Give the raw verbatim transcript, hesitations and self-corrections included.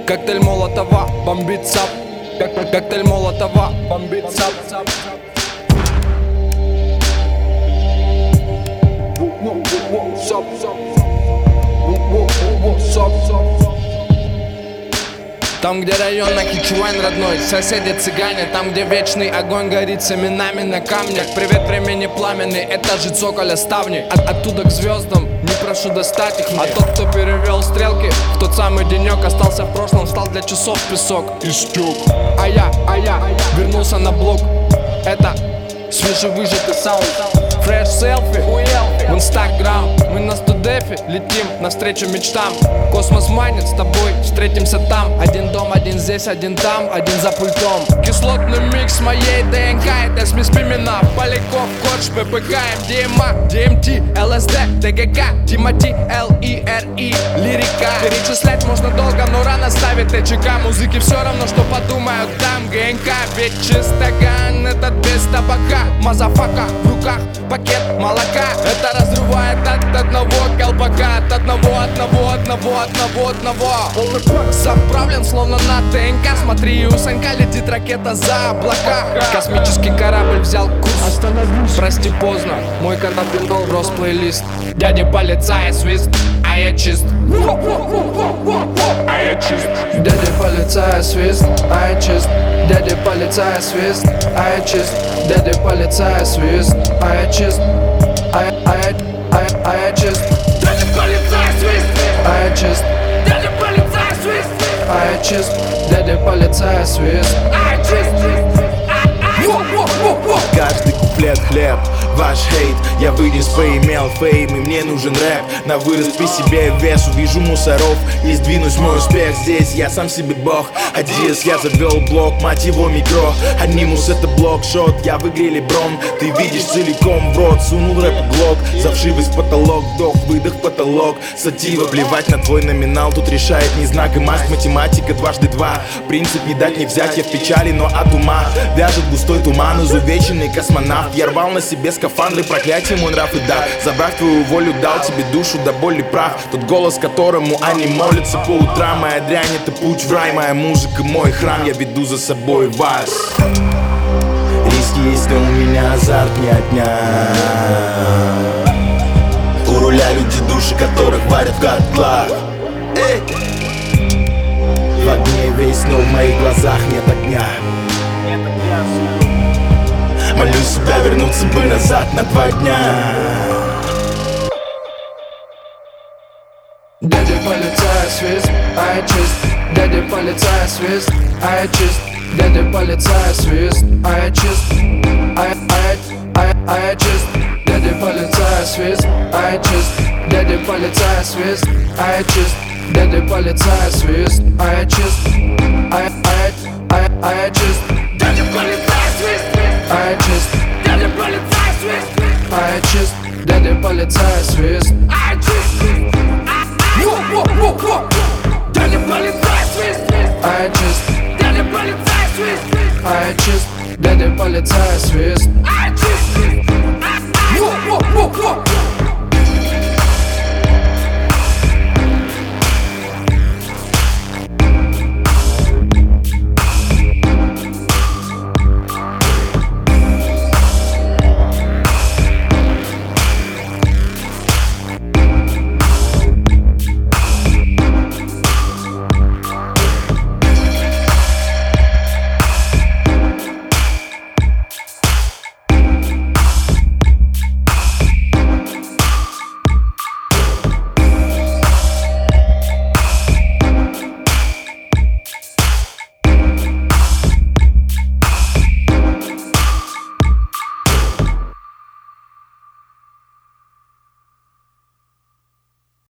Коктейль Молотова бомбит сап. Коктейль Молотова бомбит сап. Там, где район Нахичевань родной, соседи цыгане. Там, где вечный огонь горит семенами на камнях. Привет, времени пламенный, этажи цоколя ставни. От, оттуда к звездам, не прошу достать их мне. А тот, кто перевел стрелки в тот самый денек, остался в прошлом, стал для часов песок и стек. А я, а я вернулся на блок. Это свежевыжатый саунд. Фреш селфи в инстаграм. Мы на студефе летим навстречу мечтам. Космос манит, с тобой встретимся там. Один дом, один здесь, один там, один за пультом. Кислотный микс моей ДНК. Это смесь пимена, Поляков, Корж, ППК, МДМА, ДМТ, ЛСД, ТГК, Тимати, ЛИРИ, лирика. Перечислять можно долго, но рано ставить ТЧК. Музыки все равно, что подумают там. ГНК, ведь чистоган этот без табака. Мазафака в руках, пакет молока. Это разрывает от одного колпака. От одного, одного, одного, одного, одного. Полный пак заправлен, словно на ТНК. Смотри, у Санька летит ракета за облака. Космический корабль взял курс. Остановись, прости, поздно. Мой картопинол рос плейлист. Дядя полицая свист, а я чист. А я чист. Дядя полицая свист, а я чист. Дядя полицая свист, а я чист. Дядя полицая свист, а я чист. А я, а я, а я, а я чист. Дядя полицая свист, а я чист. Дядя полицая свист, а я чист. Дядя полицая свист, а я чист. Каждый куплет хлеб, ваш хейт. Я вырез поимел фейм, и мне нужен рэп. На вырост при себе вес, увижу мусоров и сдвинусь мой успех. Здесь я сам себе бог. Адис, я завел блок, мать его микро. Анимус это блокшот, я в игре Леброн. Ты видишь целиком в рот, сунул рэп глок. Завшивость потолок, вдох, выдох, потолок. Сатива, плевать на твой номинал. Тут решает не знак и масть, математика дважды два. Принцип не дать не взять, я в печали, но от ума вяжет густой туман, изувеченный космонавт. Я рвал на себе скафандры, проклятие мой нрав и да. Забрав твою волю, дал тебе душу до боли прав. Тот голос, которому они молятся по утрам. Моя дрянь это путь в рай, моя музыка мой храм. Я веду за собой вас. Риски есть, но у меня азарт не отнять. У руля люди, души которых варят в котлах. Эй! В огне весь, но в моих глазах нет огня. Молю себя вернуться бы назад на два дня. Дядя полицая свист, а я чист. Дядя полицая свист, а я чист. Дядя полицая свист, а я чист. А я, а я, а я, а я чист. Дядя полицая свист, а я чист. Дядя полицая свист, а я чист. Дядя полицая свист, а я чист. А я, а я, а я, а я чист. Дядя полицая свист, а я чист. Дядя полицая свист, а я чист. Дядя полицая свист.